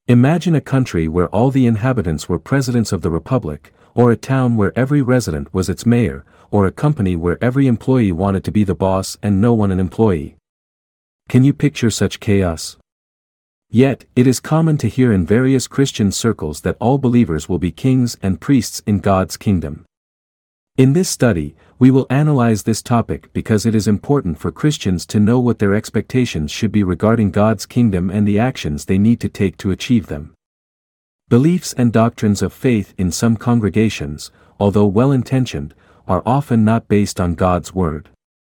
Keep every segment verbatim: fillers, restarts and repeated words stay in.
Imagine a country where all the inhabitants were presidents of the republic, or a town where every resident was its mayor, or a company where every employee wanted to be the boss and no one an employee. Can you picture such chaos? Yet, it is common to hear in various Christian circles that all believers will be kings and priests in God's kingdom. In this study, we will analyze this topic because it is important for Christians to know what their expectations should be regarding God's kingdom and the actions they need to take to achieve them. Beliefs and doctrines of faith in some congregations, although well-intentioned, are often not based on God's word.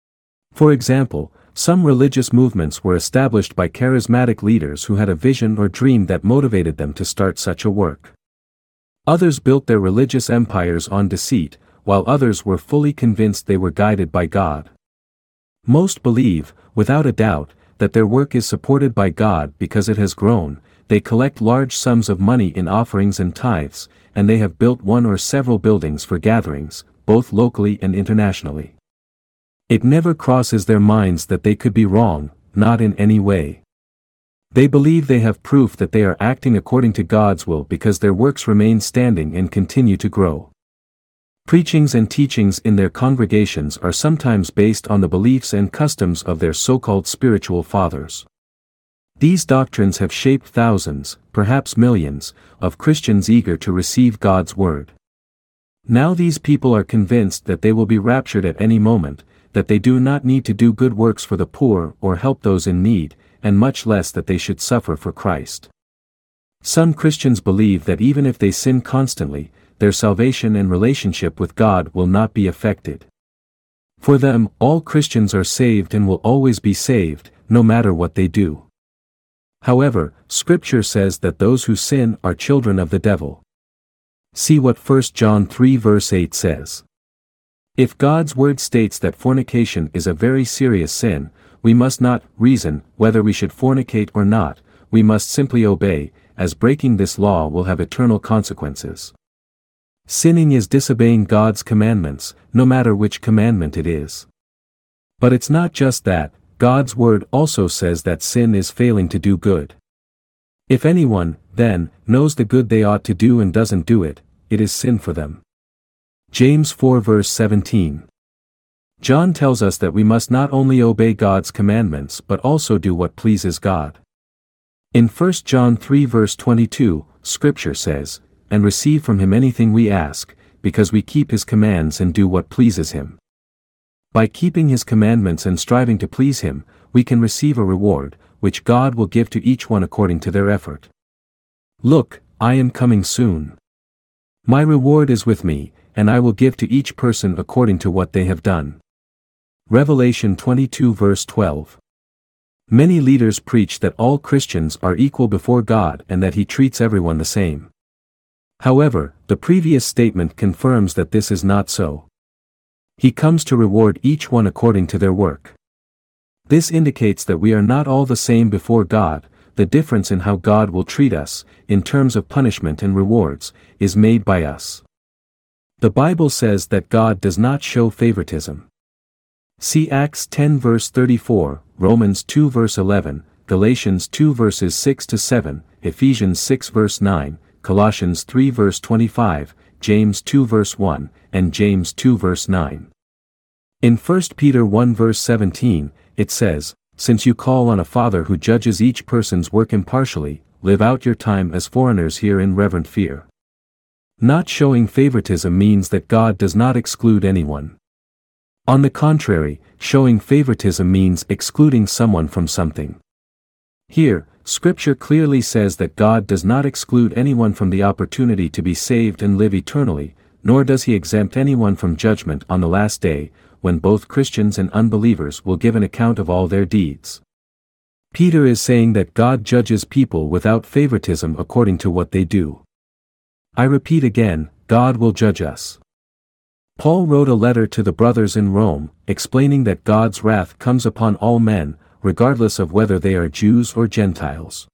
For example, some religious movements were established by charismatic leaders who had a vision or dream that motivated them to start such a work. Others built their religious empires on deceit, while others were fully convinced they were guided by God. Most believe, without a doubt, that their work is supported by God because it has grown. They collect large sums of money in offerings and tithes, and they have built one or several buildings for gatherings, both locally and internationally. It never crosses their minds that they could be wrong, not in any way. They believe they have proof that they are acting according to God's will because their works remain standing and continue to grow. Preachings and teachings in their congregations are sometimes based on the beliefs and customs of their so-called spiritual fathers. These doctrines have shaped thousands, perhaps millions, of Christians eager to receive God's word. Now these people are convinced that they will be raptured at any moment, that they do not need to do good works for the poor or help those in need, and much less that they should suffer for Christ. Some Christians believe that even if they sin constantly, their salvation and relationship with God will not be affected. For them, all Christians are saved and will always be saved, no matter what they do. However, Scripture says that those who sin are children of the devil. See what First John three verse eight says. If God's word states that fornication is a very serious sin, we must not reason whether we should fornicate or not, we must simply obey, as breaking this law will have eternal consequences. Sinning is disobeying God's commandments, no matter which commandment it is. But it's not just that, God's word also says that sin is failing to do good. If anyone, then, knows the good they ought to do and doesn't do it, it is sin for them. James four verse seventeen. John tells us that we must not only obey God's commandments but also do what pleases God. In First John three verse twenty-two, Scripture says, "And receive from him anything we ask, because we keep his commands and do what pleases him." By keeping his commandments and striving to please him, we can receive a reward, which God will give to each one according to their effort. Look, I am coming soon. My reward is with me, and I will give to each person according to what they have done. Revelation twenty-two verse twelve. Many leaders preach that all Christians are equal before God and that he treats everyone the same. However, the previous statement confirms that this is not so. He comes to reward each one according to their work. This indicates that we are not all the same before God. The difference in how God will treat us, in terms of punishment and rewards, is made by us. The Bible says that God does not show favoritism. See Acts ten verse thirty-four, Romans two verse eleven, Galatians two verses six to seven, Ephesians six verse nine, Colossians three verse twenty-five, James two verse one, and James two verse nine. In First Peter one verse seventeen, it says, "Since you call on a Father who judges each person's work impartially, live out your time as foreigners here in reverent fear." Not showing favoritism means that God does not exclude anyone. On the contrary, showing favoritism means excluding someone from something. Here, Scripture clearly says that God does not exclude anyone from the opportunity to be saved and live eternally, nor does he exempt anyone from judgment on the last day, when both Christians and unbelievers will give an account of all their deeds. Peter is saying that God judges people without favoritism according to what they do. I repeat again, God will judge us. Paul wrote a letter to the brothers in Rome, explaining that God's wrath comes upon all men, regardless of whether they are Jews or Gentiles.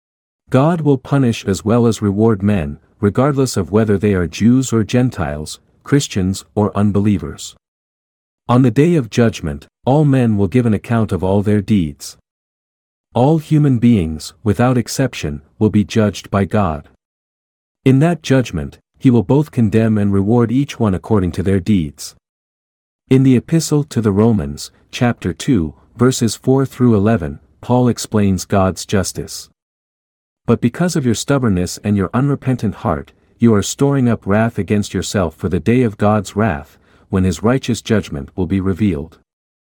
God will punish as well as reward men, regardless of whether they are Jews or Gentiles, Christians or unbelievers. On the day of judgment, all men will give an account of all their deeds. All human beings, without exception, will be judged by God. In that judgment, he will both condemn and reward each one according to their deeds. In the Epistle to the Romans, chapter two, verses four through eleven, Paul explains God's justice. But because of your stubbornness and your unrepentant heart, you are storing up wrath against yourself for the day of God's wrath, when his righteous judgment will be revealed.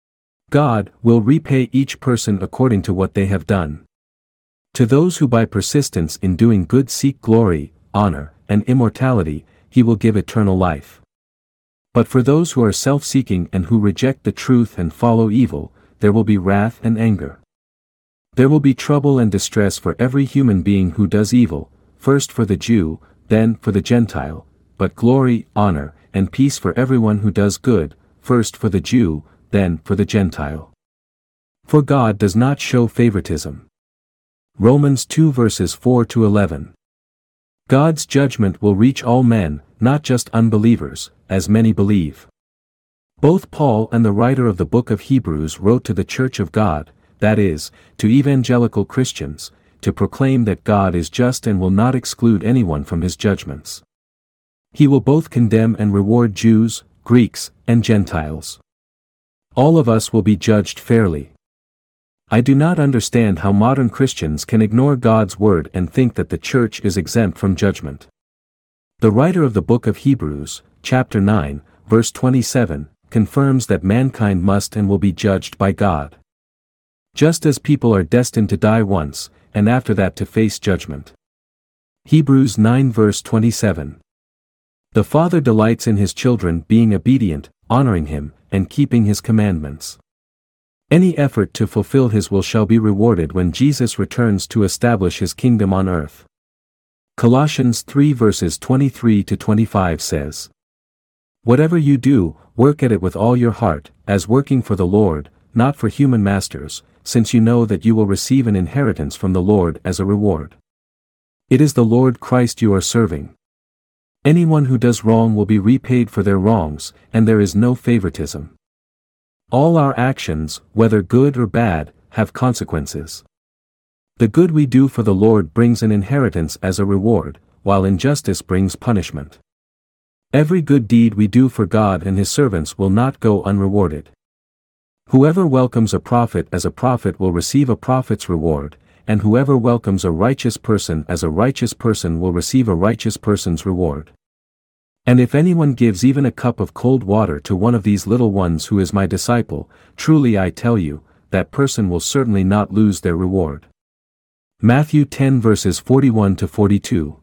God will repay each person according to what they have done. To those who by persistence in doing good seek glory, honor, and immortality, he will give eternal life. But for those who are self-seeking and who reject the truth and follow evil, there will be wrath and anger. There will be trouble and distress for every human being who does evil, first for the Jew, then for the Gentile, but glory, honor, and peace for everyone who does good, first for the Jew, then for the Gentile. For God does not show favoritism. Romans two verses four to eleven. God's judgment will reach all men, not just unbelievers, as many believe. Both Paul and the writer of the book of Hebrews wrote to the Church of God, that is, to evangelical Christians, to proclaim that God is just and will not exclude anyone from his judgments. He will both condemn and reward Jews, Greeks, and Gentiles. All of us will be judged fairly. I do not understand how modern Christians can ignore God's word and think that the church is exempt from judgment. The writer of the book of Hebrews, chapter nine, verse twenty-seven, confirms that mankind must and will be judged by God. Just as people are destined to die once, and after that to face judgment. Hebrews nine verse twenty-seven. The Father delights in his children being obedient, honoring him, and keeping his commandments. Any effort to fulfill his will shall be rewarded when Jesus returns to establish his kingdom on earth. Colossians three verses twenty-three to twenty-five says, "Whatever you do, work at it with all your heart, as working for the Lord, not for human masters, since you know that you will receive an inheritance from the Lord as a reward. It is the Lord Christ you are serving. Anyone who does wrong will be repaid for their wrongs, and there is no favoritism. All our actions, whether good or bad, have consequences. The good we do for the Lord brings an inheritance as a reward, while injustice brings punishment. Every good deed we do for God and his servants will not go unrewarded. Whoever welcomes a prophet as a prophet will receive a prophet's reward, and whoever welcomes a righteous person as a righteous person will receive a righteous person's reward. And if anyone gives even a cup of cold water to one of these little ones who is my disciple, truly I tell you, that person will certainly not lose their reward." Matthew ten verses forty-one to forty-two.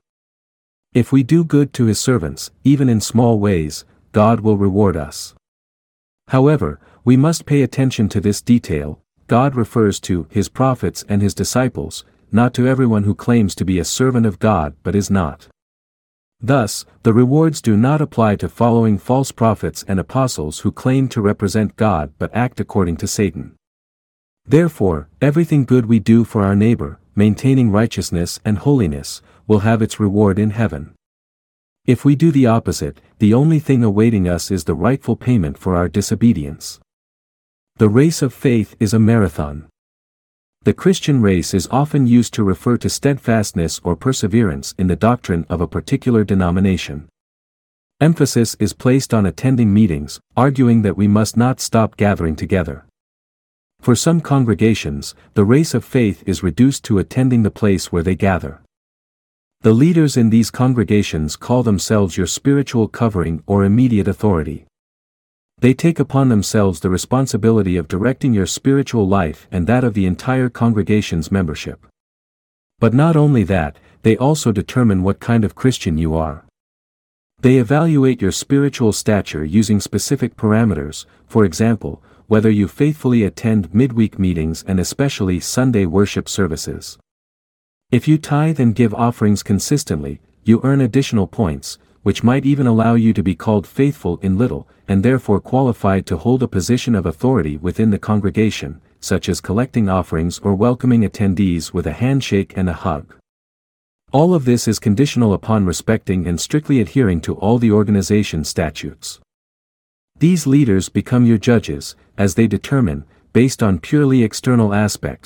If we do good to his servants, even in small ways, God will reward us. However, we must pay attention to this detail. God refers to his prophets and his disciples, not to everyone who claims to be a servant of God but is not. Thus, the rewards do not apply to following false prophets and apostles who claim to represent God but act according to Satan. Therefore, everything good we do for our neighbor, maintaining righteousness and holiness, will have its reward in heaven. If we do the opposite, the only thing awaiting us is the rightful payment for our disobedience. The race of faith is a marathon. The Christian race is often used to refer to steadfastness or perseverance in the doctrine of a particular denomination. Emphasis is placed on attending meetings, arguing that we must not stop gathering together. For some congregations, the race of faith is reduced to attending the place where they gather. The leaders in these congregations call themselves your spiritual covering or immediate authority. They take upon themselves the responsibility of directing your spiritual life and that of the entire congregation's membership. But not only that, they also determine what kind of Christian you are. They evaluate your spiritual stature using specific parameters, for example, whether you faithfully attend midweek meetings and especially Sunday worship services. If you tithe and give offerings consistently, you earn additional points, which might even allow you to be called faithful in little, and therefore qualified to hold a position of authority within the congregation, such as collecting offerings or welcoming attendees with a handshake and a hug. All of this is conditional upon respecting and strictly adhering to all the organization statutes. These leaders become your judges, as they determine, based on purely external aspects,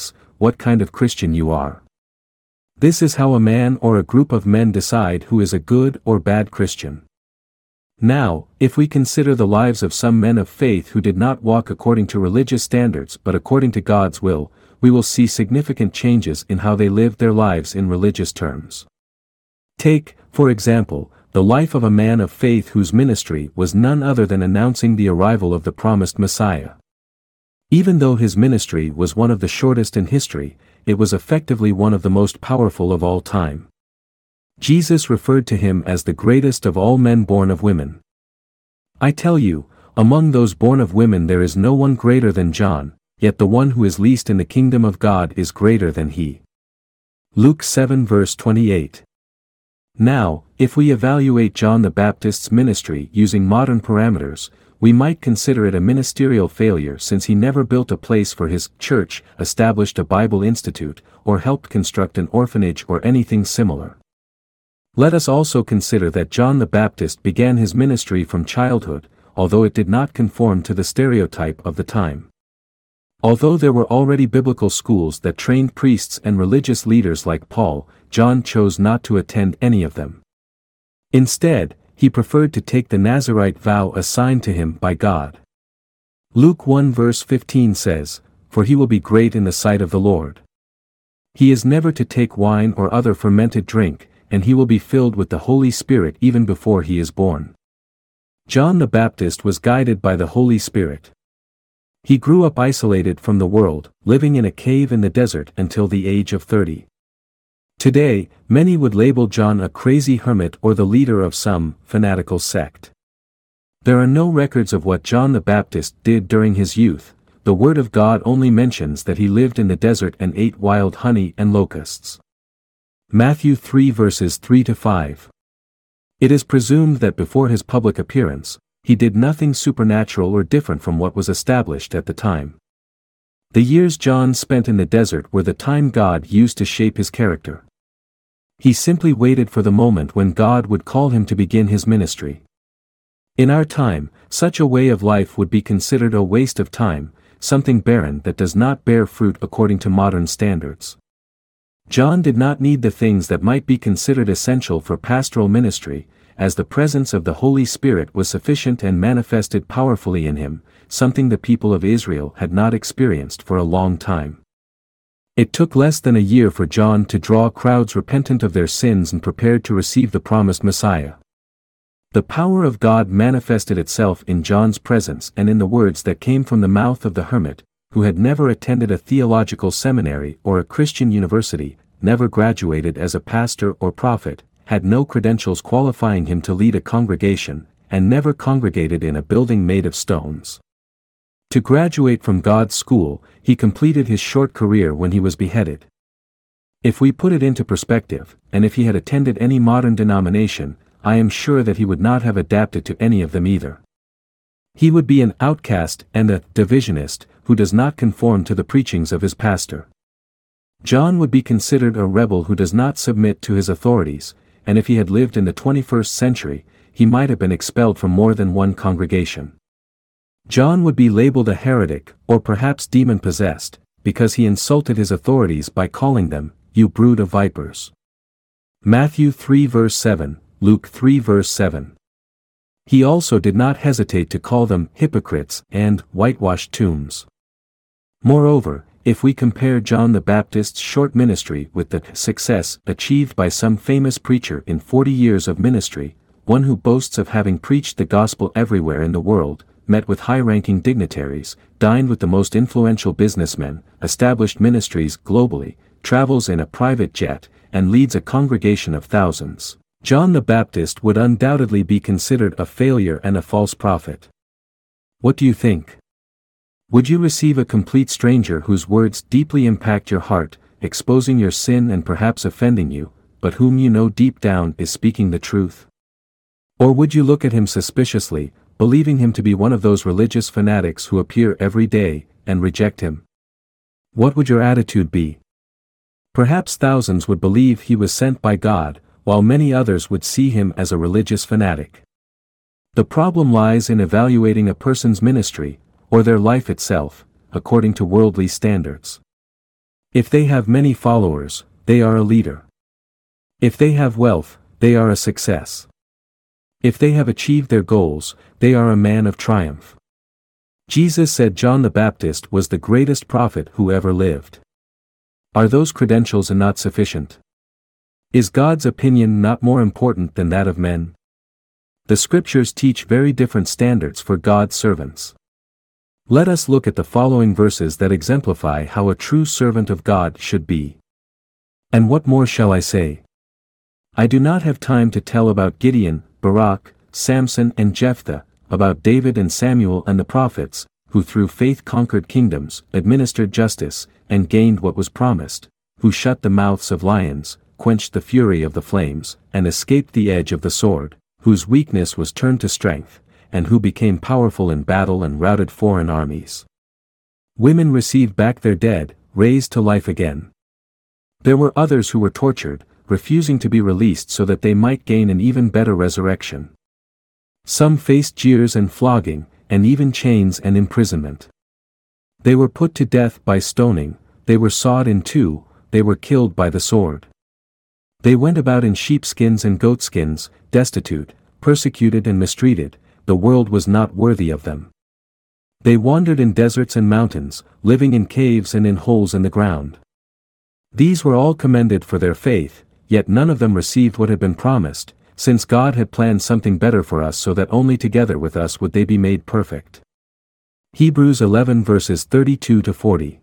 what kind of Christian you are. This is how a man or a group of men decide who is a good or bad Christian. Now, if we consider the lives of some men of faith who did not walk according to religious standards but according to God's will, we will see significant changes in how they lived their lives in religious terms. Take, for example, the life of a man of faith whose ministry was none other than announcing the arrival of the promised Messiah. Even though his ministry was one of the shortest in history, it was effectively one of the most powerful of all time. Jesus referred to him as the greatest of all men born of women. I tell you, among those born of women there is no one greater than John, yet the one who is least in the kingdom of God is greater than he. Luke seven verse twenty-eight. Now, if we evaluate John the Baptist's ministry using modern parameters, we might consider it a ministerial failure since he never built a place for his church, established a Bible institute, or helped construct an orphanage or anything similar. Let us also consider that John the Baptist began his ministry from childhood, although it did not conform to the stereotype of the time. Although there were already biblical schools that trained priests and religious leaders like Paul, John chose not to attend any of them. Instead, he preferred to take the Nazirite vow assigned to him by God. Luke one verse fifteen says, "For he will be great in the sight of the Lord. He is never to take wine or other fermented drink, and he will be filled with the Holy Spirit even before he is born." John the Baptist was guided by the Holy Spirit. He grew up isolated from the world, living in a cave in the desert until the age of thirty. Today, many would label John a crazy hermit or the leader of some fanatical sect. There are no records of what John the Baptist did during his youth. The Word of God only mentions that he lived in the desert and ate wild honey and locusts. Matthew three verses three to five. It is presumed that before his public appearance, he did nothing supernatural or different from what was established at the time. The years John spent in the desert were the time God used to shape his character. He simply waited for the moment when God would call him to begin his ministry. In our time, such a way of life would be considered a waste of time, something barren that does not bear fruit according to modern standards. John did not need the things that might be considered essential for pastoral ministry, as the presence of the Holy Spirit was sufficient and manifested powerfully in him, something the people of Israel had not experienced for a long time. It took less than a year for John to draw crowds repentant of their sins and prepared to receive the promised Messiah. The power of God manifested itself in John's presence and in the words that came from the mouth of the hermit, who had never attended a theological seminary or a Christian university, never graduated as a pastor or prophet, had no credentials qualifying him to lead a congregation, and never congregated in a building made of stones. To graduate from God's school, he completed his short career when he was beheaded. If we put it into perspective, and if he had attended any modern denomination, I am sure that he would not have adapted to any of them either. He would be an outcast and a divisionist, who does not conform to the preachings of his pastor. John would be considered a rebel who does not submit to his authorities, and if he had lived in the twenty-first century, he might have been expelled from more than one congregation. John would be labeled a heretic, or perhaps demon-possessed, because he insulted his authorities by calling them, "You brood of vipers." Matthew three verse seven, Luke three verse seven. He also did not hesitate to call them hypocrites and whitewashed tombs. Moreover, if we compare John the Baptist's short ministry with the success achieved by some famous preacher in forty years of ministry, one who boasts of having preached the gospel everywhere in the world, met with high-ranking dignitaries, dined with the most influential businessmen, established ministries globally, travels in a private jet, and leads a congregation of thousands, John the Baptist would undoubtedly be considered a failure and a false prophet. What do you think? Would you receive a complete stranger whose words deeply impact your heart, exposing your sin and perhaps offending you, but whom you know deep down is speaking the truth? Or would you look at him suspiciously, believing him to be one of those religious fanatics who appear every day, and reject him? What would your attitude be? Perhaps thousands would believe he was sent by God, while many others would see him as a religious fanatic. The problem lies in evaluating a person's ministry, or their life itself, according to worldly standards. If they have many followers, they are a leader. If they have wealth, they are a success. If they have achieved their goals, they are a man of triumph. Jesus said John the Baptist was the greatest prophet who ever lived. Are those credentials not sufficient? Is God's opinion not more important than that of men? The scriptures teach very different standards for God's servants. Let us look at the following verses that exemplify how a true servant of God should be. And what more shall I say? I do not have time to tell about Gideon, Barak, Samson and Jephthah, about David and Samuel and the prophets, who through faith conquered kingdoms, administered justice, and gained what was promised, who shut the mouths of lions, quenched the fury of the flames, and escaped the edge of the sword, whose weakness was turned to strength, and who became powerful in battle and routed foreign armies. Women received back their dead, raised to life again. There were others who were tortured, refusing to be released so that they might gain an even better resurrection. Some faced jeers and flogging, and even chains and imprisonment. They were put to death by stoning, they were sawed in two, they were killed by the sword. They went about in sheepskins and goatskins, destitute, persecuted and mistreated, the world was not worthy of them. They wandered in deserts and mountains, living in caves and in holes in the ground. These were all commended for their faith, yet none of them received what had been promised, since God had planned something better for us so that only together with us would they be made perfect. Hebrews eleven verses thirty-two to forty.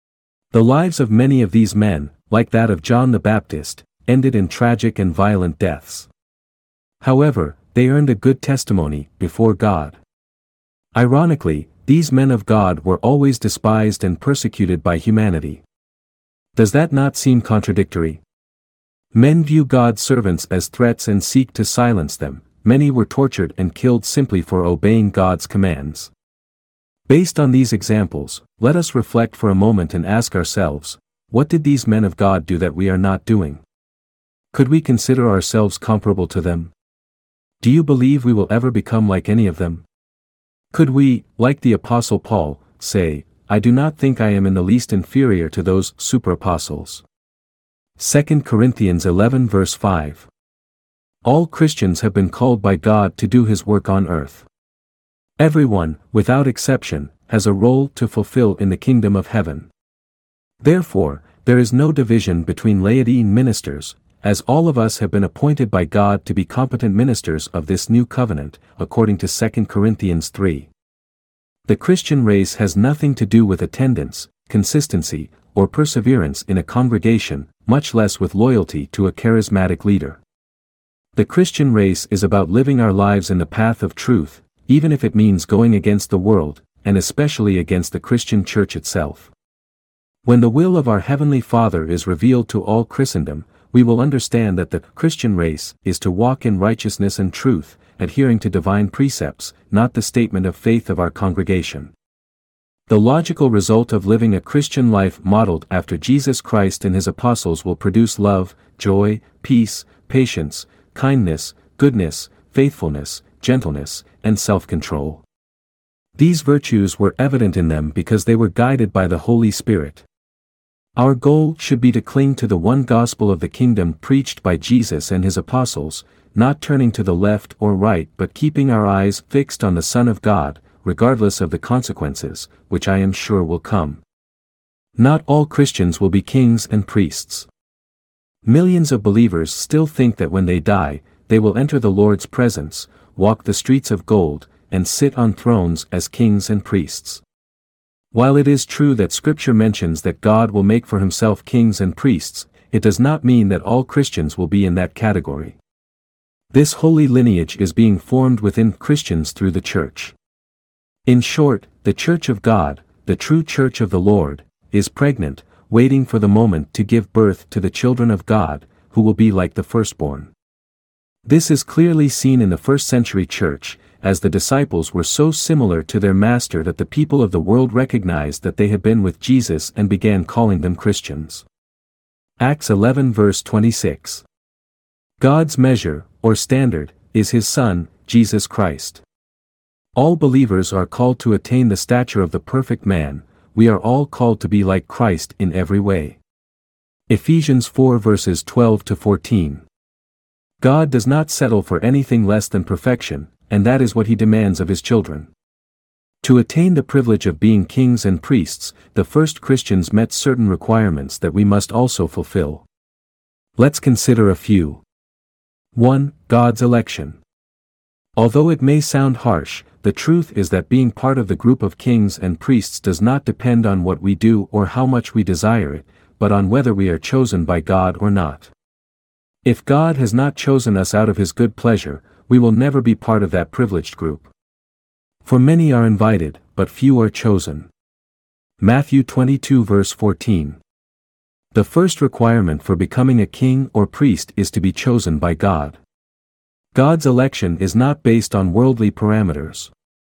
The lives of many of these men, like that of John the Baptist, ended in tragic and violent deaths. However, they earned a good testimony before God. Ironically, these men of God were always despised and persecuted by humanity. Does that not seem contradictory? Men view God's servants as threats and seek to silence them. Many were tortured and killed simply for obeying God's commands. Based on these examples, let us reflect for a moment and ask ourselves, what did these men of God do that we are not doing? Could we consider ourselves comparable to them? Do you believe we will ever become like any of them? Could we, like the Apostle Paul, say, I do not think I am in the least inferior to those super-apostles? Second Corinthians eleven verse five. All Christians have been called by God to do His work on earth. Everyone, without exception, has a role to fulfill in the kingdom of heaven. Therefore, there is no division between laity and ministers, as all of us have been appointed by God to be competent ministers of this new covenant, according to Second Corinthians three. The Christian race has nothing to do with attendance, consistency, or perseverance in a congregation, much less with loyalty to a charismatic leader. The Christian race is about living our lives in the path of truth, even if it means going against the world, and especially against the Christian church itself. When the will of our Heavenly Father is revealed to all Christendom, we will understand that the Christian race is to walk in righteousness and truth, adhering to divine precepts, not the statement of faith of our congregation. The logical result of living a Christian life modeled after Jesus Christ and His apostles will produce love, joy, peace, patience, kindness, goodness, faithfulness, gentleness, and self-control. These virtues were evident in them because they were guided by the Holy Spirit. Our goal should be to cling to the one gospel of the kingdom preached by Jesus and His apostles, not turning to the left or right but keeping our eyes fixed on the Son of God, regardless of the consequences, which I am sure will come. Not all Christians will be kings and priests. Millions of believers still think that when they die, they will enter the Lord's presence, walk the streets of gold, and sit on thrones as kings and priests. While it is true that Scripture mentions that God will make for Himself kings and priests, it does not mean that all Christians will be in that category. This holy lineage is being formed within Christians through the Church. In short, the Church of God, the true Church of the Lord, is pregnant, waiting for the moment to give birth to the children of God, who will be like the firstborn. This is clearly seen in the first century church, as the disciples were so similar to their master that the people of the world recognized that they had been with Jesus and began calling them Christians. Acts eleven verse twenty-six. God's measure, or standard, is His Son, Jesus Christ. All believers are called to attain the stature of the perfect man. We are all called to be like Christ in every way. Ephesians four verses twelve to fourteen. God does not settle for anything less than perfection, and that is what he demands of his children. To attain the privilege of being kings and priests, the first Christians met certain requirements that we must also fulfill. Let's consider a few. one. God's election. Although it may sound harsh, the truth is that being part of the group of kings and priests does not depend on what we do or how much we desire it, but on whether we are chosen by God or not. If God has not chosen us out of his good pleasure, we will never be part of that privileged group. For many are invited, but few are chosen. Matthew twenty-two verse fourteen. The first requirement for becoming a king or priest is to be chosen by God. God's election is not based on worldly parameters.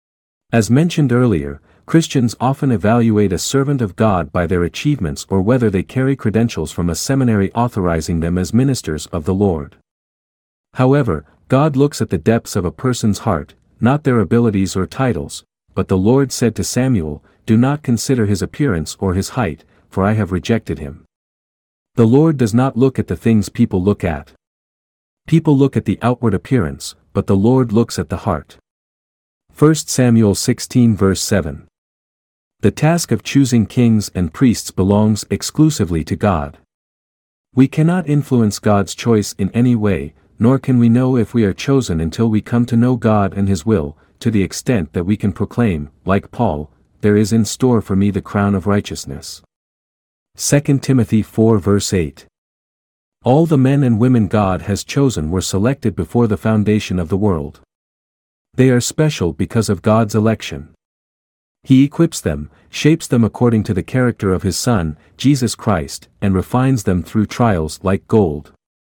As mentioned earlier, Christians often evaluate a servant of God by their achievements or whether they carry credentials from a seminary authorizing them as ministers of the Lord. However, God looks at the depths of a person's heart, not their abilities or titles, but the Lord said to Samuel, "Do not consider his appearance or his height, for I have rejected him." The Lord does not look at the things people look at. People look at the outward appearance, but the Lord looks at the heart. First Samuel sixteen verse seven. The task of choosing kings and priests belongs exclusively to God. We cannot influence God's choice in any way, nor can we know if we are chosen until we come to know God and his will, to the extent that we can proclaim, like Paul, "There is in store for me the crown of righteousness." Second Timothy four verse eight. All the men and women God has chosen were selected before the foundation of the world. They are special because of God's election. He equips them, shapes them according to the character of his Son, Jesus Christ, and refines them through trials like gold.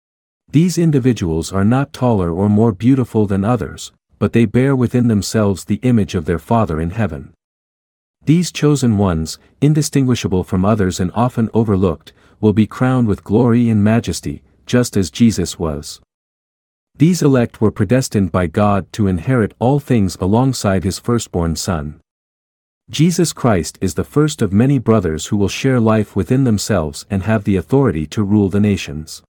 These individuals are not taller or more beautiful than others, but they bear within themselves the image of their Father in heaven. These chosen ones, indistinguishable from others and often overlooked, will be crowned with glory and majesty, just as Jesus was. These elect were predestined by God to inherit all things alongside his firstborn Son. Jesus Christ is the first of many brothers who will share life within themselves and have the authority to rule the nations.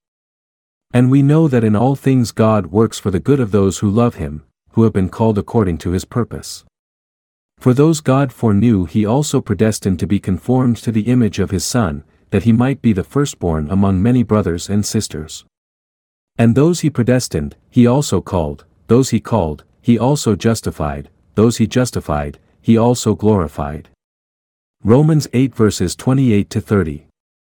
And we know that in all things God works for the good of those who love him, who have been called according to his purpose. For those God foreknew he also predestined to be conformed to the image of his Son, that he might be the firstborn among many brothers and sisters. And those he predestined, he also called; those he called, he also justified; those he justified, he also glorified. Romans eight verses twenty-eight to thirty.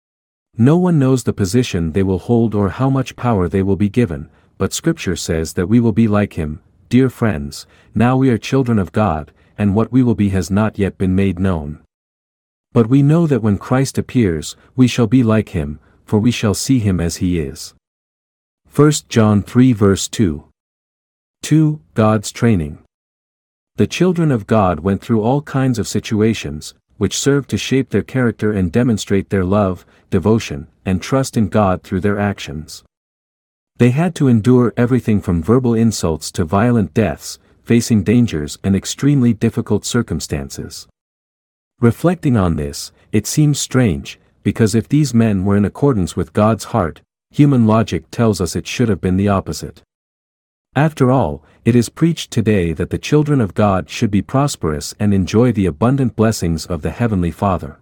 No one knows the position they will hold or how much power they will be given, but Scripture says that we will be like him. Dear friends, now we are children of God, and what we will be has not yet been made known. But we know that when Christ appears, we shall be like him, for we shall see him as he is. First John three verse two. two. God's training. The children of God went through all kinds of situations, which served to shape their character and demonstrate their love, devotion, and trust in God through their actions. They had to endure everything from verbal insults to violent deaths, facing dangers and extremely difficult circumstances. Reflecting on this, it seems strange, because if these men were in accordance with God's heart, human logic tells us it should have been the opposite. After all, it is preached today that the children of God should be prosperous and enjoy the abundant blessings of the Heavenly Father.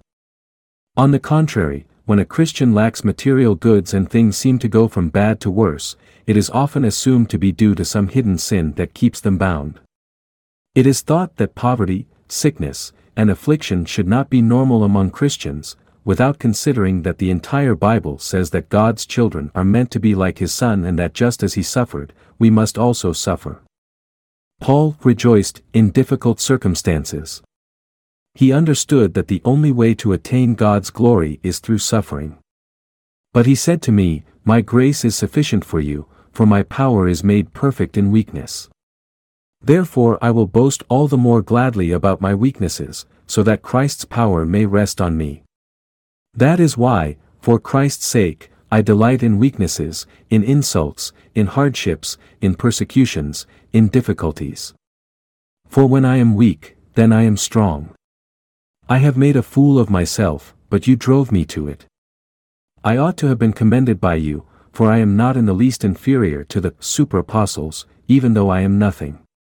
On the contrary, when a Christian lacks material goods and things seem to go from bad to worse, it is often assumed to be due to some hidden sin that keeps them bound. It is thought that poverty, sickness, and affliction should not be normal among Christians, without considering that the entire Bible says that God's children are meant to be like his Son and that just as he suffered, we must also suffer. Paul rejoiced in difficult circumstances. He understood that the only way to attain God's glory is through suffering. But he said to me, "My grace is sufficient for you, for my power is made perfect in weakness. Therefore I will boast all the more gladly about my weaknesses, so that Christ's power may rest on me. That is why, for Christ's sake, I delight in weaknesses, in insults, in hardships, in persecutions, in difficulties. For when I am weak, then I am strong. I have made a fool of myself, but you drove me to it. I ought to have been commended by you, for I am not in the least inferior to the super-apostles, even though I am nothing.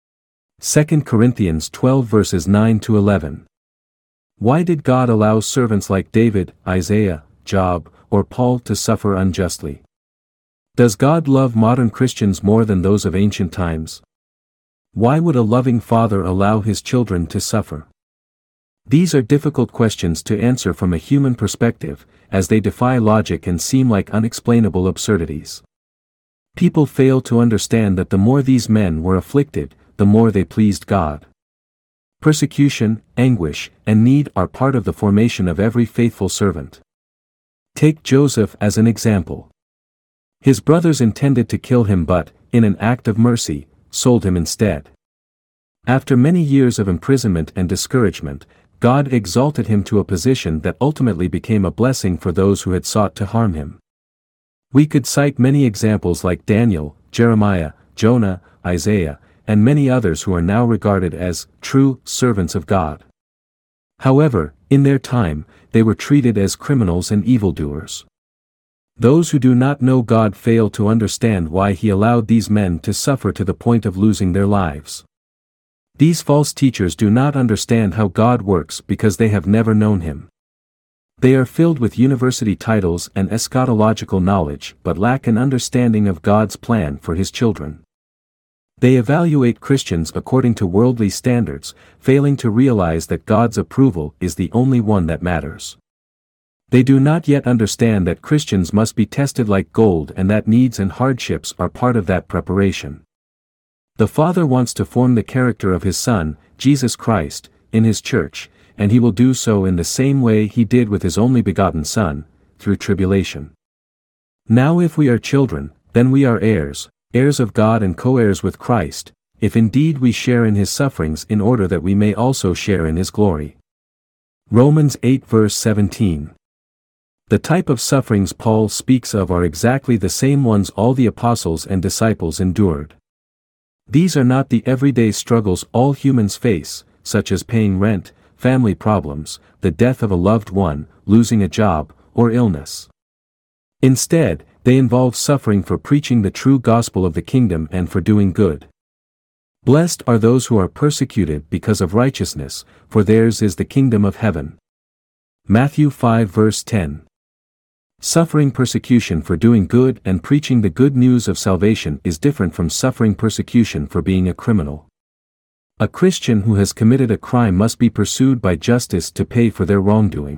Second Corinthians twelve verses nine to eleven. Why did God allow servants like David, Isaiah, Job, or Paul to suffer unjustly? Does God love modern Christians more than those of ancient times? Why would a loving father allow his children to suffer? These are difficult questions to answer from a human perspective, as they defy logic and seem like unexplainable absurdities. People fail to understand that the more these men were afflicted, the more they pleased God. Persecution, anguish, and need are part of the formation of every faithful servant. Take Joseph as an example. His brothers intended to kill him but, in an act of mercy, sold him instead. After many years of imprisonment and discouragement, God exalted him to a position that ultimately became a blessing for those who had sought to harm him. We could cite many examples like Daniel, Jeremiah, Jonah, Isaiah, and many others who are now regarded as true servants of God. However, in their time, they were treated as criminals and evildoers. Those who do not know God fail to understand why He allowed these men to suffer to the point of losing their lives. These false teachers do not understand how God works because they have never known Him. They are filled with university titles and eschatological knowledge but lack an understanding of God's plan for His children. They evaluate Christians according to worldly standards, failing to realize that God's approval is the only one that matters. They do not yet understand that Christians must be tested like gold and that needs and hardships are part of that preparation. The Father wants to form the character of His Son, Jesus Christ, in His church, and He will do so in the same way He did with His only begotten Son, through tribulation. Now if we are children, then we are heirs, heirs of God and co-heirs with Christ, if indeed we share in His sufferings in order that we may also share in His glory. Romans eight verse seventeen. The type of sufferings Paul speaks of are exactly the same ones all the apostles and disciples endured. These are not the everyday struggles all humans face, such as paying rent, family problems, the death of a loved one, losing a job, or illness. Instead, they involve suffering for preaching the true gospel of the kingdom and for doing good. Blessed are those who are persecuted because of righteousness, for theirs is the kingdom of heaven. Matthew five verse ten. Suffering persecution for doing good and preaching the good news of salvation is different from suffering persecution for being a criminal. A Christian who has committed a crime must be pursued by justice to pay for their wrongdoing.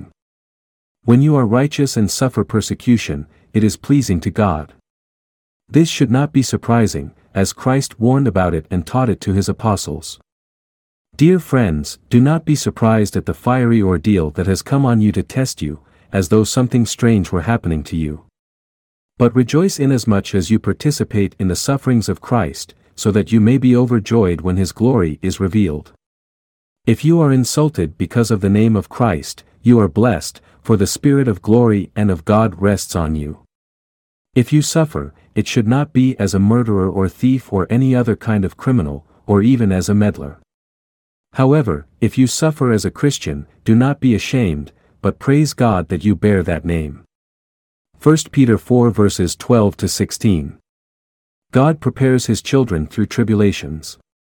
When you are righteous and suffer persecution, it is pleasing to God. This should not be surprising, as Christ warned about it and taught it to His apostles. Dear friends, do not be surprised at the fiery ordeal that has come on you to test you, as though something strange were happening to you. But rejoice inasmuch as you participate in the sufferings of Christ, so that you may be overjoyed when His glory is revealed. If you are insulted because of the name of Christ, you are blessed, for the Spirit of glory and of God rests on you. If you suffer, it should not be as a murderer or thief or any other kind of criminal, or even as a meddler. However, if you suffer as a Christian, do not be ashamed, but praise God that you bear that name. First Peter four verses twelve to sixteen. God prepares His children through tribulations.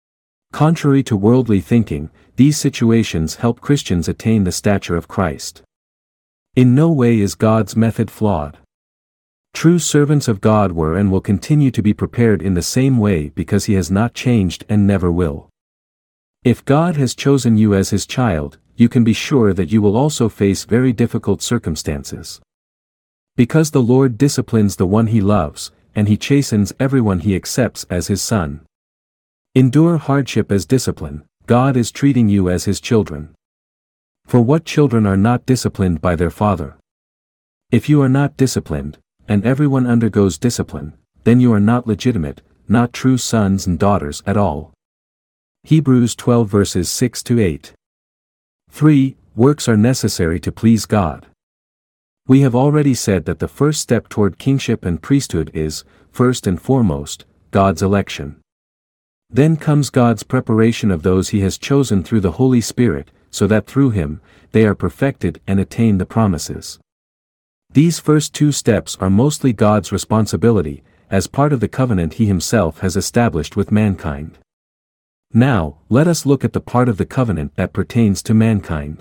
Contrary to worldly thinking, these situations help Christians attain the stature of Christ. In no way is God's method flawed. True servants of God were and will continue to be prepared in the same way because He has not changed and never will. If God has chosen you as His child, you can be sure that you will also face very difficult circumstances. Because the Lord disciplines the one He loves, and He chastens everyone He accepts as His son. Endure hardship as discipline. God is treating you as His children. For what children are not disciplined by their father? If you are not disciplined, and everyone undergoes discipline, then you are not legitimate, not true sons and daughters at all. Hebrews twelve verses six to eight. three. Works are necessary to please God. We have already said that the first step toward kingship and priesthood is, first and foremost, God's election. Then comes God's preparation of those He has chosen through the Holy Spirit, so that through Him, they are perfected and attain the promises. These first two steps are mostly God's responsibility, as part of the covenant he himself has established with mankind. Now, let us look at the part of the covenant that pertains to mankind.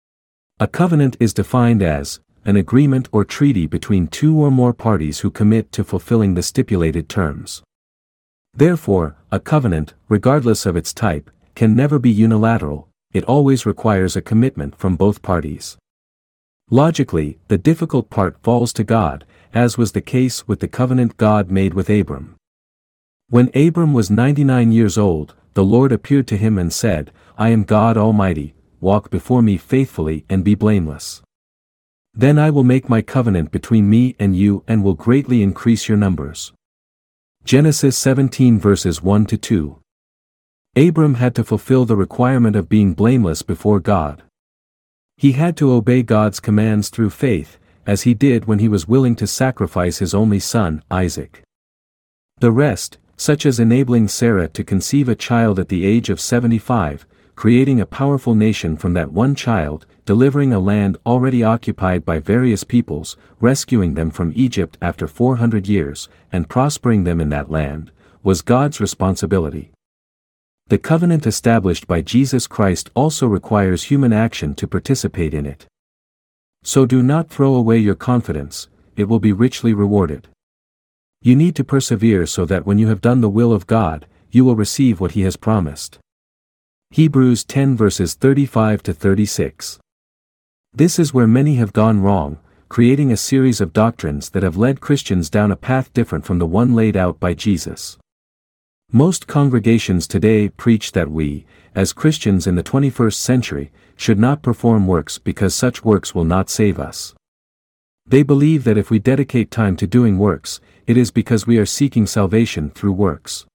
A covenant is defined as an agreement or treaty between two or more parties who commit to fulfilling the stipulated terms. Therefore, a covenant, regardless of its type, can never be unilateral. It always requires a commitment from both parties. Logically, the difficult part falls to God, as was the case with the covenant God made with Abram. When Abram was ninety-nine years old, the Lord appeared to him and said, "I am God Almighty, walk before me faithfully and be blameless. Then I will make my covenant between me and you and will greatly increase your numbers." Genesis seventeen verses one to two. Abram had to fulfill the requirement of being blameless before God. He had to obey God's commands through faith, as he did when he was willing to sacrifice his only son, Isaac. The rest, such as enabling Sarah to conceive a child at the age of seventy-five, creating a powerful nation from that one child, delivering a land already occupied by various peoples, rescuing them from Egypt after four hundred years, and prospering them in that land, was God's responsibility. The covenant established by Jesus Christ also requires human action to participate in it. So do not throw away your confidence, it will be richly rewarded. You need to persevere so that when you have done the will of God, you will receive what he has promised. Hebrews ten verses thirty-five to thirty-six. This is where many have gone wrong, creating a series of doctrines that have led Christians down a path different from the one laid out by Jesus. Most congregations today preach that we, as Christians in the twenty-first century, should not perform works because such works will not save us. They believe that if we dedicate time to doing works, it is because we are seeking salvation through works.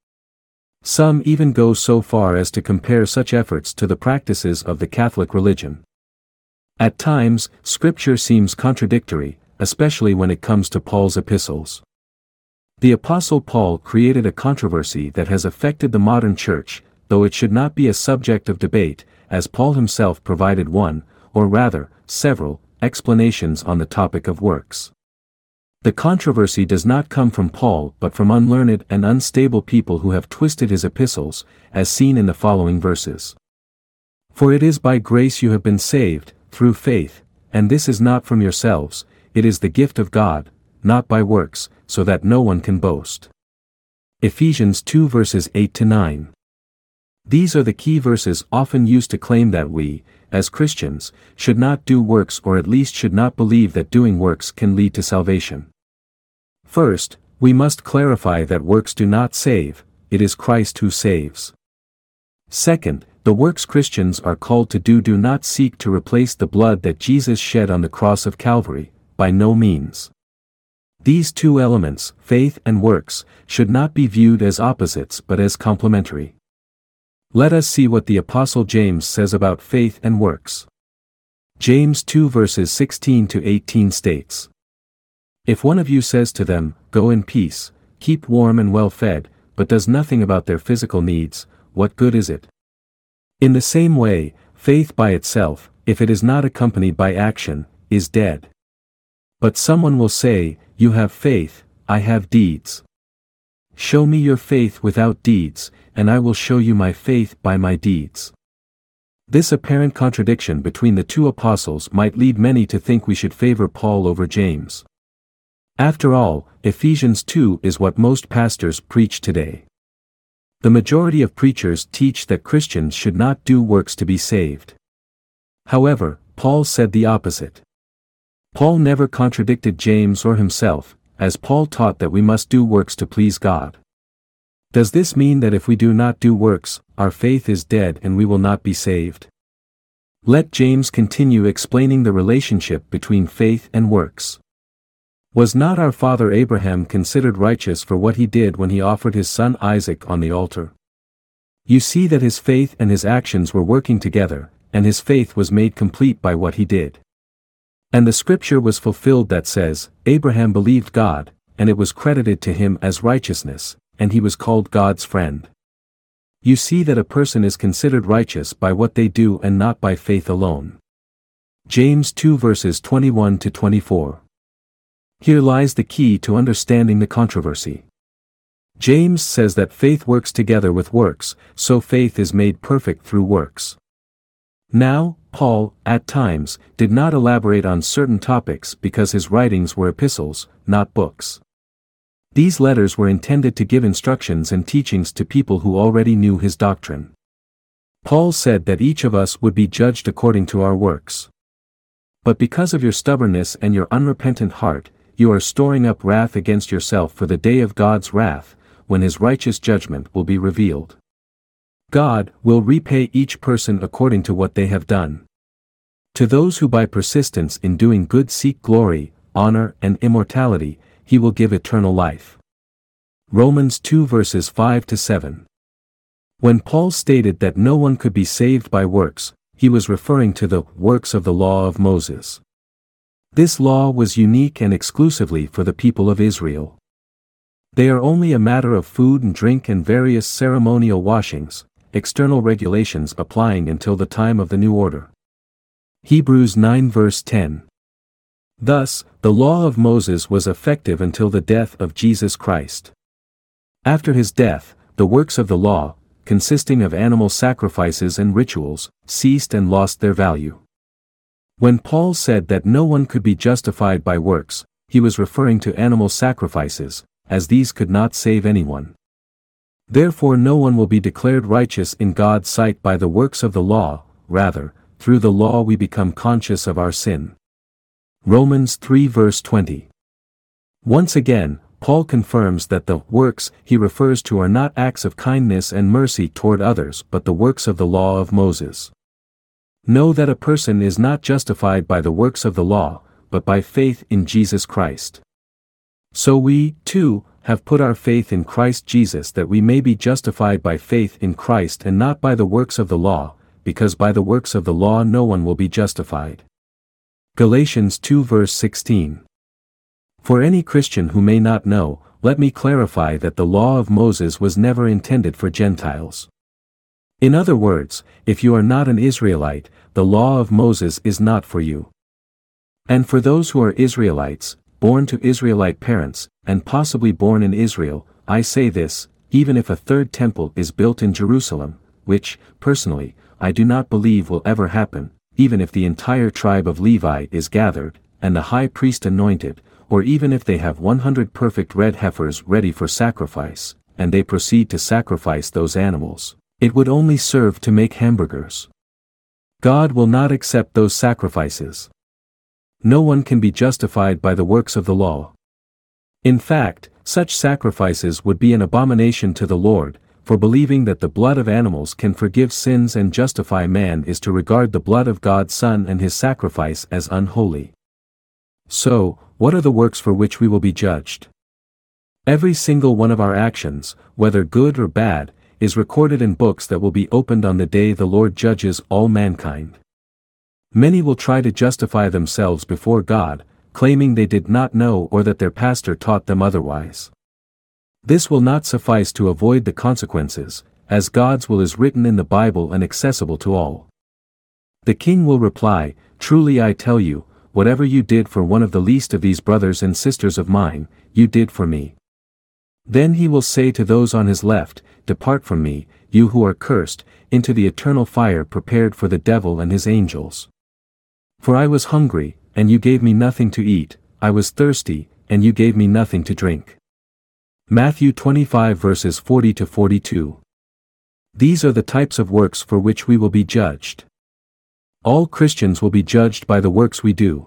Some even go so far as to compare such efforts to the practices of the Catholic religion. At times, Scripture seems contradictory, especially when it comes to Paul's epistles. The Apostle Paul created a controversy that has affected the modern church, though it should not be a subject of debate, as Paul himself provided one, or rather, several, explanations on the topic of works. The controversy does not come from Paul but from unlearned and unstable people who have twisted his epistles, as seen in the following verses. For it is by grace you have been saved, through faith, and this is not from yourselves, it is the gift of God, not by works, so that no one can boast. Ephesians two verses eight to nine. These are the key verses often used to claim that we, as Christians, should not do works or at least should not believe that doing works can lead to salvation. First, we must clarify that works do not save, it is Christ who saves. Second, the works Christians are called to do do not seek to replace the blood that Jesus shed on the cross of Calvary, by no means. These two elements, faith and works, should not be viewed as opposites but as complementary. Let us see what the Apostle James says about faith and works. James two verses sixteen to eighteen states, "If one of you says to them, 'Go in peace, keep warm and well fed,' but does nothing about their physical needs, what good is it? In the same way, faith by itself, if it is not accompanied by action, is dead. But someone will say, 'You have faith, I have deeds. Show me your faith without deeds, and I will show you my faith by my deeds.'" This apparent contradiction between the two apostles might lead many to think we should favor Paul over James. After all, Ephesians two is what most pastors preach today. The majority of preachers teach that Christians should not do works to be saved. However, Paul said the opposite. Paul never contradicted James or himself, as Paul taught that we must do works to please God. Does this mean that if we do not do works, our faith is dead and we will not be saved? Let James continue explaining the relationship between faith and works. Was not our father Abraham considered righteous for what he did when he offered his son Isaac on the altar? You see that his faith and his actions were working together, and his faith was made complete by what he did. And the scripture was fulfilled that says, "Abraham believed God, and it was credited to him as righteousness, and he was called God's friend." You see that a person is considered righteous by what they do and not by faith alone. James two verses twenty-one to twenty-four. Here lies the key to understanding the controversy. James says that faith works together with works, so faith is made perfect through works. Now, Paul, at times, did not elaborate on certain topics because his writings were epistles, not books. These letters were intended to give instructions and teachings to people who already knew his doctrine. Paul said that each of us would be judged according to our works. But because of your stubbornness and your unrepentant heart, you are storing up wrath against yourself for the day of God's wrath, when his righteous judgment will be revealed. God will repay each person according to what they have done. To those who by persistence in doing good seek glory, honor, and immortality, he will give eternal life. Romans two verses five to seven. When Paul stated that no one could be saved by works, he was referring to the works of the law of Moses. This law was unique and exclusively for the people of Israel. They are only a matter of food and drink and various ceremonial washings, external regulations applying until the time of the new order. Hebrews nine verse ten. Thus, the law of Moses was effective until the death of Jesus Christ. After his death, the works of the law, consisting of animal sacrifices and rituals, ceased and lost their value. When Paul said that no one could be justified by works, he was referring to animal sacrifices, as these could not save anyone. Therefore no one will be declared righteous in God's sight by the works of the law, rather, through the law we become conscious of our sin. Romans three verse twenty. Once again, Paul confirms that the works he refers to are not acts of kindness and mercy toward others but the works of the law of Moses. Know that a person is not justified by the works of the law, but by faith in Jesus Christ. So we, too, have put our faith in Christ Jesus that we may be justified by faith in Christ and not by the works of the law, because by the works of the law no one will be justified. Galatians two verse sixteen. For any Christian who may not know, let me clarify that the law of Moses was never intended for Gentiles. In other words, if you are not an Israelite, the law of Moses is not for you. And for those who are Israelites, born to Israelite parents, and possibly born in Israel, I say this, even if a third temple is built in Jerusalem, which, personally, I do not believe will ever happen, even if the entire tribe of Levi is gathered, and the high priest anointed, or even if they have one hundred perfect red heifers ready for sacrifice, and they proceed to sacrifice those animals, it would only serve to make hamburgers. God will not accept those sacrifices. No one can be justified by the works of the law. In fact, such sacrifices would be an abomination to the Lord, for believing that the blood of animals can forgive sins and justify man is to regard the blood of God's Son and his sacrifice as unholy. So, what are the works for which we will be judged? Every single one of our actions, whether good or bad, is recorded in books that will be opened on the day the Lord judges all mankind. Many will try to justify themselves before God, claiming they did not know or that their pastor taught them otherwise. This will not suffice to avoid the consequences, as God's will is written in the Bible and accessible to all. The king will reply, "Truly I tell you, whatever you did for one of the least of these brothers and sisters of mine, you did for me." Then he will say to those on his left, "Depart from me, you who are cursed, into the eternal fire prepared for the devil and his angels. For I was hungry, and you gave me nothing to eat, I was thirsty, and you gave me nothing to drink." Matthew twenty-five verses forty to forty-two. These are the types of works for which we will be judged. All Christians will be judged by the works we do.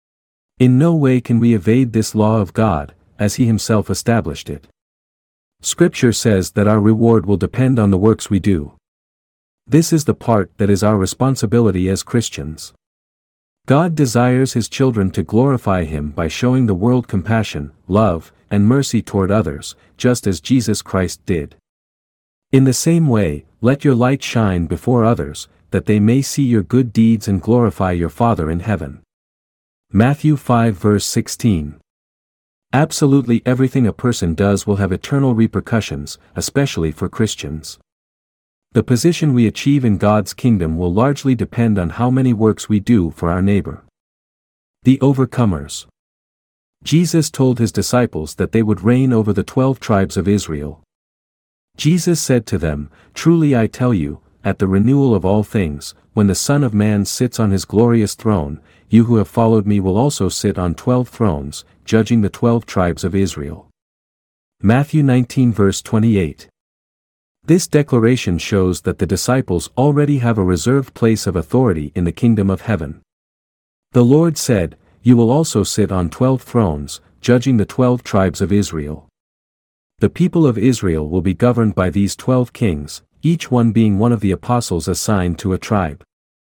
In no way can we evade this law of God, as he himself established it. Scripture says that our reward will depend on the works we do. This is the part that is our responsibility as Christians. God desires his children to glorify him by showing the world compassion, love, and mercy toward others, just as Jesus Christ did. In the same way, let your light shine before others, that they may see your good deeds and glorify your Father in heaven. Matthew five verse sixteen. Absolutely everything a person does will have eternal repercussions, especially for Christians. The position we achieve in God's kingdom will largely depend on how many works we do for our neighbor. The overcomers. Jesus told his disciples that they would reign over the twelve tribes of Israel. Jesus said to them, "Truly I tell you, at the renewal of all things, when the Son of Man sits on his glorious throne, you who have followed me will also sit on twelve thrones, judging the twelve tribes of Israel." Matthew nineteen verse twenty-eight. This declaration shows that the disciples already have a reserved place of authority in the kingdom of heaven. The Lord said, "You will also sit on twelve thrones, judging the twelve tribes of Israel." The people of Israel will be governed by these twelve kings, each one being one of the apostles assigned to a tribe.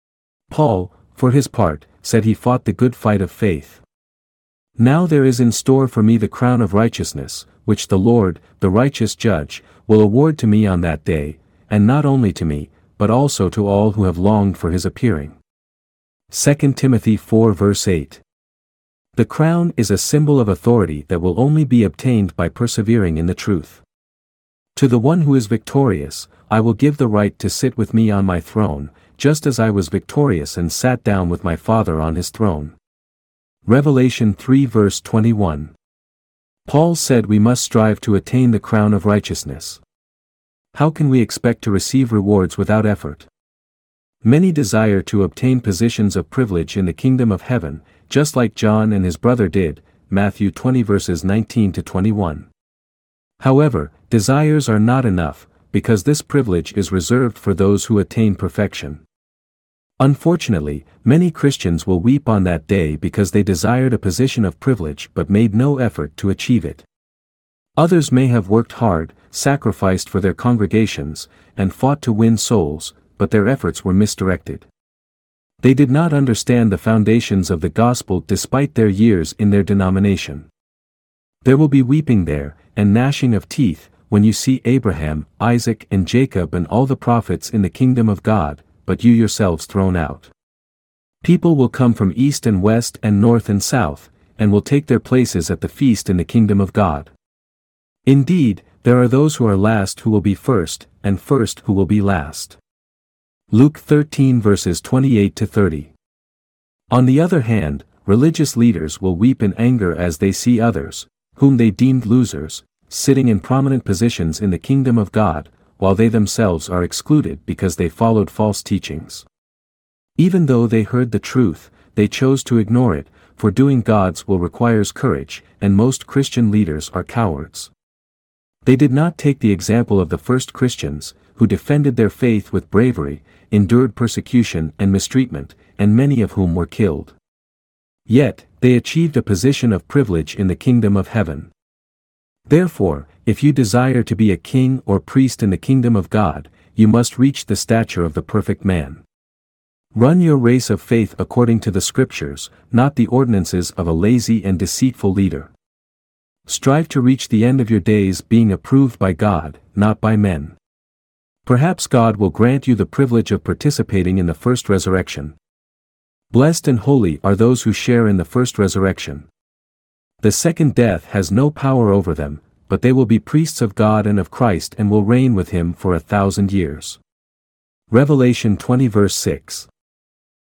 Paul, for his part, said he fought the good fight of faith. Now there is in store for me the crown of righteousness, which the Lord, the righteous judge, will award to me on that day, and not only to me, but also to all who have longed for his appearing. Second Timothy four verse eight. The crown is a symbol of authority that will only be obtained by persevering in the truth. To the one who is victorious, I will give the right to sit with me on my throne, just as I was victorious and sat down with my Father on his throne. Revelation three verse twenty-one. Paul said we must strive to attain the crown of righteousness. How can we expect to receive rewards without effort? Many desire to obtain positions of privilege in the kingdom of heaven, just like John and his brother did, Matthew twenty verses nineteen to twenty-one. However, desires are not enough, because this privilege is reserved for those who attain perfection. Unfortunately, many Christians will weep on that day because they desired a position of privilege but made no effort to achieve it. Others may have worked hard, sacrificed for their congregations, and fought to win souls, but their efforts were misdirected. They did not understand the foundations of the gospel despite their years in their denomination. There will be weeping there, and gnashing of teeth, when you see Abraham, Isaac and Jacob and all the prophets in the kingdom of God, but you yourselves thrown out. People will come from east and west and north and south, and will take their places at the feast in the kingdom of God. Indeed, there are those who are last who will be first, and first who will be last. Luke thirteen verses twenty-eight to thirty. On the other hand, religious leaders will weep in anger as they see others, whom they deemed losers, sitting in prominent positions in the kingdom of God, while they themselves are excluded because they followed false teachings. Even though they heard the truth, they chose to ignore it, for doing God's will requires courage, and most Christian leaders are cowards. They did not take the example of the first Christians, who defended their faith with bravery, endured persecution and mistreatment, and many of whom were killed. Yet, they achieved a position of privilege in the kingdom of heaven. Therefore, if you desire to be a king or priest in the kingdom of God, you must reach the stature of the perfect man. Run your race of faith according to the scriptures, not the ordinances of a lazy and deceitful leader. Strive to reach the end of your days being approved by God, not by men. Perhaps God will grant you the privilege of participating in the first resurrection. Blessed and holy are those who share in the first resurrection. The second death has no power over them, but they will be priests of God and of Christ and will reign with him for a thousand years. Revelation twenty verse six.